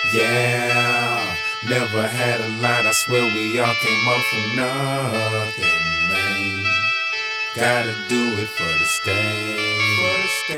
Yeah, never had a lot, I swear we all came up from nothing, man. Gotta do it for the stage.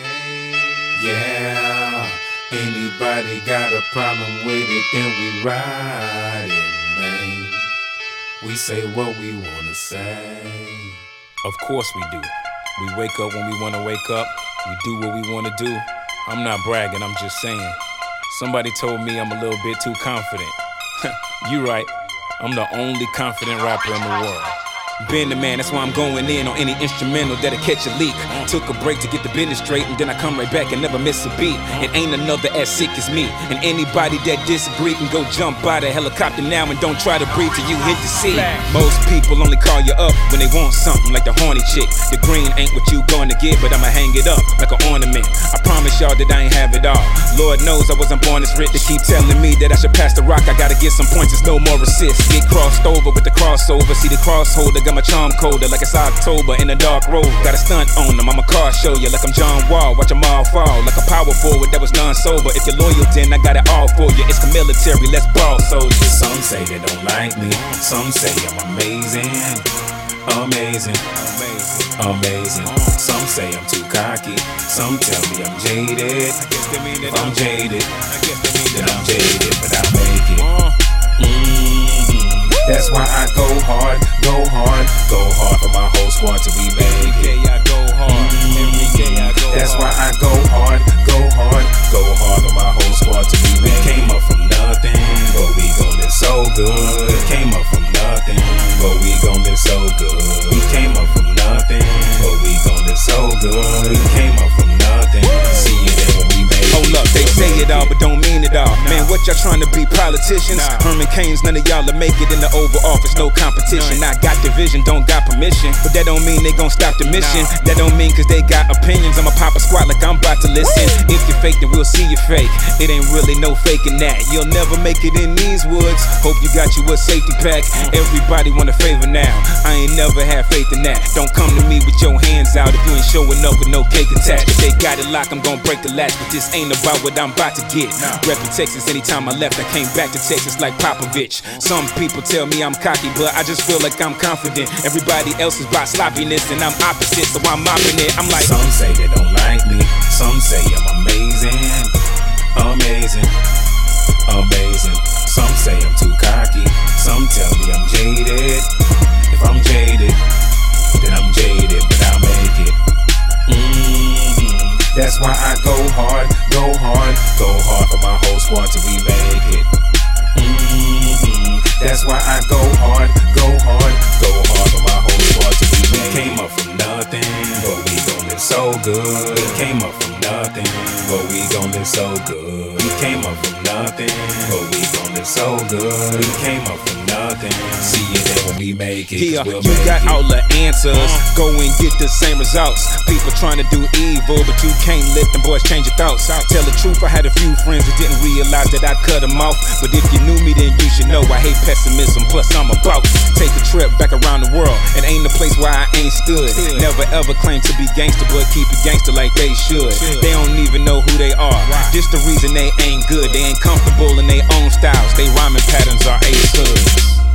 Yeah, anybody got a problem with it, then we ride it, man. We say what we wanna say. Of course we do. We wake up when we wanna wake up. We do what we wanna do. I'm not bragging, I'm just saying. Somebody told me I'm a little bit too confident. You right, I'm the only confident rapper in the world. Been the man, that's why I'm going in on any instrumental that'll catch a leak. Took a break to get the business straight, and then I come right back and never miss a beat. And ain't another as sick as me. And anybody that disagree can go jump by the helicopter now and don't try to breathe till you hit the sea. Most people only call you up when they want something, like the horny chick. The green ain't what you gonna get, but I'ma hang it up like an ornament. I promise y'all that I ain't have it all. Lord knows I wasn't born this rich. They keep telling me that I should pass the rock. I gotta get some points, there's no more assist. Get crossed over with the crossover. See the cross holder, got my charm colder like it's October in a dark road. Got a stunt on them, I'm a car show you like I'm John Wall. Watch them all fall like a power forward that was non-sober. If you're loyal, then I got it all for you. It's the military, let's ball soldiers. Some say they don't like me, some say I'm amazing. Amazing. Some say I'm too cocky, some tell me I'm jaded. If I'm jaded, then I'm jaded, but I make it. That's why I go hard for my whole squad till we make it. That's why I go hard for my whole squad till we make it. Came up from nothing, but we gon' live so good. Came up from nothing, but we gon' live so good. We came up from nothing, but we gon' live so good. We came up from nothing, see it then when we make it. Hold up, they say it all but don't mean it all. Man, what y'all trying to be, politicians? Herman Cain's, none of y'all will make it in the Oval Office, no competition. I got division, don't got permission, but that don't mean they gon' stop the mission. That don't mean cause they got opinions, I'ma pop a squat like I'm about to listen. If you're fake, then we'll see you fake. It ain't really no faking that. You'll never make it in these woods. Hope you got you a safety pack. Everybody want a favor now. I ain't never had faith in that. Don't come to me with your hands out if you ain't showing up with no cake attached. If they got it locked, I'm gon' break the latch, but this ain't about what I'm about to get. Reppin' Texas, anytime I left, I came back to Texas like Popovich. Some people tell me I'm cocky, but I just feel like I'm confident. Everybody else is about sloppiness, and I'm opposite, so I'm mopping it. I'm like, some say they don't like me, some say I'm amazing. Some say I'm too cocky, some tell me I'm jaded. If I'm jaded, then I'm jaded, but I'll make it. That's why I go hard for my whole squad till we make it. That's why I go hard for my whole squad till we make it. Came up from nothing, but we gon' live so good. We came up from nothing, but we gon' live so good. We came up from nothing, but we gon' live so good. We came up from nothing, see it then when we make it. Yeah, we'll you got it. all the answers, go and get the same results. People trying to do evil, but you can't let them boys change your thoughts. Tell the truth, I had a few friends who didn't realize that I'd cut them off. But if you knew me, then you should know I hate pessimism, plus I'm about to take a trip back around the world. And ain't a place where I ain't stood. Never ever claim to be gangster, but keep it gangster like they should. They don't even know who they are. This the reason they ain't good. They ain't comfortable in their own styles. They rhyming patterns are ace hoods.